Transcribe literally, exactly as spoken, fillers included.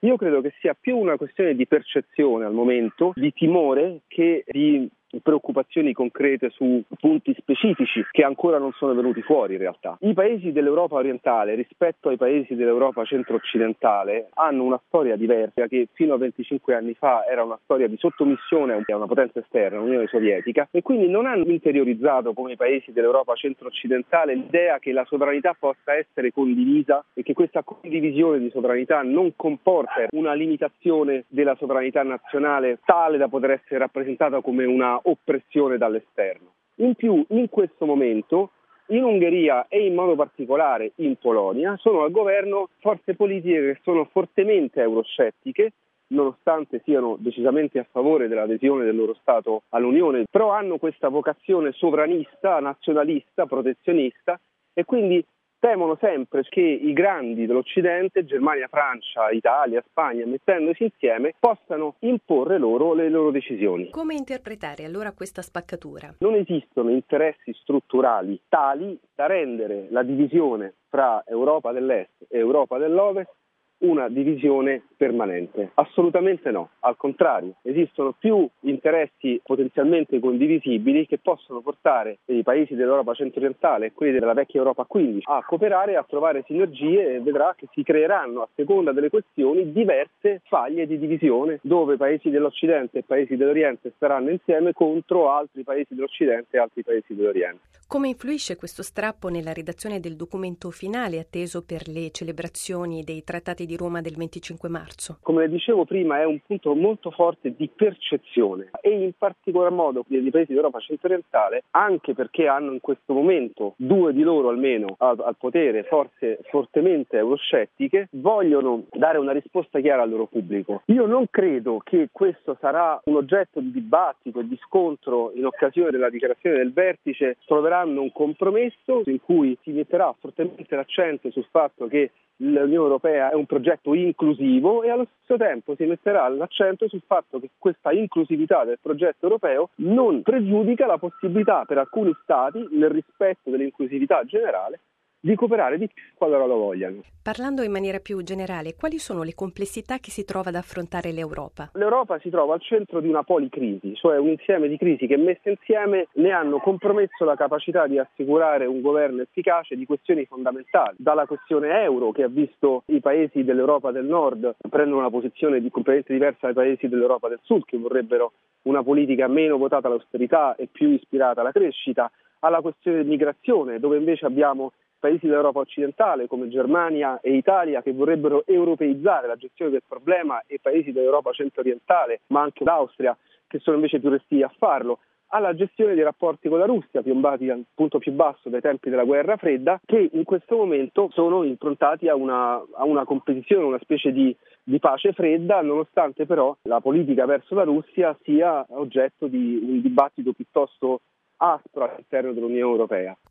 Io credo che sia più una questione di percezione al momento, di timore, che di preoccupazioni concrete su punti specifici che ancora non sono venuti fuori in realtà. I paesi dell'Europa orientale rispetto ai paesi dell'Europa centro-occidentale hanno una storia diversa che fino a venticinque anni fa era una storia di sottomissione a una potenza esterna, l'Unione Sovietica, e quindi non hanno interiorizzato come i paesi dell'Europa centro-occidentale l'idea che la sovranità possa essere condivisa e che questa condivisione di sovranità non comporta una limitazione della sovranità nazionale tale da poter essere rappresentata come una oppressione dall'esterno. In più, in questo momento, in Ungheria e in modo particolare in Polonia, sono al governo forze politiche che sono fortemente euroscettiche, nonostante siano decisamente a favore dell'adesione del loro Stato all'Unione, però hanno questa vocazione sovranista, nazionalista, protezionista, e quindi temono sempre che i grandi dell'Occidente, Germania, Francia, Italia, Spagna, mettendosi insieme, possano imporre loro le loro decisioni. Come interpretare allora questa spaccatura? Non esistono interessi strutturali tali da rendere la divisione fra Europa dell'Est e Europa dell'Ovest una divisione permanente. Assolutamente no, al contrario, esistono più interessi potenzialmente condivisibili che possono portare i paesi dell'Europa centro-orientale e quelli della vecchia Europa quindici a cooperare, a trovare sinergie, e vedrà che si creeranno a seconda delle questioni diverse faglie di divisione dove paesi dell'Occidente e paesi dell'Oriente staranno insieme contro altri paesi dell'Occidente e altri paesi dell'Oriente. Come influisce questo strappo nella redazione del documento finale atteso per le celebrazioni dei trattati di Roma del venticinque marzo? Come le dicevo prima, è un punto molto forte di percezione, e in particolar modo dei paesi d'Europa centro-orientale, anche perché hanno in questo momento due di loro almeno al, al potere, forze fortemente euroscettiche, vogliono dare una risposta chiara al loro pubblico. Io non credo che questo sarà un oggetto di dibattito e di scontro in occasione della dichiarazione del vertice. Troveranno un compromesso in cui si metterà fortemente l'accento sul fatto che l'Unione Europea è un progetto inclusivo, e allo stesso tempo si metterà l'accento sul fatto che questa inclusività del progetto europeo non pregiudica la possibilità per alcuni Stati, nel rispetto dell'inclusività generale, di cooperare di più qualora lo vogliano. Parlando in maniera più generale, quali sono le complessità che si trova ad affrontare l'Europa? L'Europa si trova al centro di una policrisi, cioè un insieme di crisi che messe insieme ne hanno compromesso la capacità di assicurare un governo efficace di questioni fondamentali, dalla questione euro, che ha visto i paesi dell'Europa del Nord prendere una posizione di completamente diversa dai paesi dell'Europa del Sud, che vorrebbero una politica meno votata all'austerità e più ispirata alla crescita, alla questione dell'immigrazione, dove invece abbiamo paesi dell'Europa occidentale come Germania e Italia che vorrebbero europeizzare la gestione del problema, e paesi dell'Europa centro-orientale, ma anche l'Austria, che sono invece più restii a farlo, alla gestione dei rapporti con la Russia, piombati al punto più basso dai tempi della guerra fredda, che in questo momento sono improntati a una, a una competizione, una specie di, di pace fredda, nonostante però la politica verso la Russia sia oggetto di un dibattito piuttosto aspro all'interno dell'Unione Europea.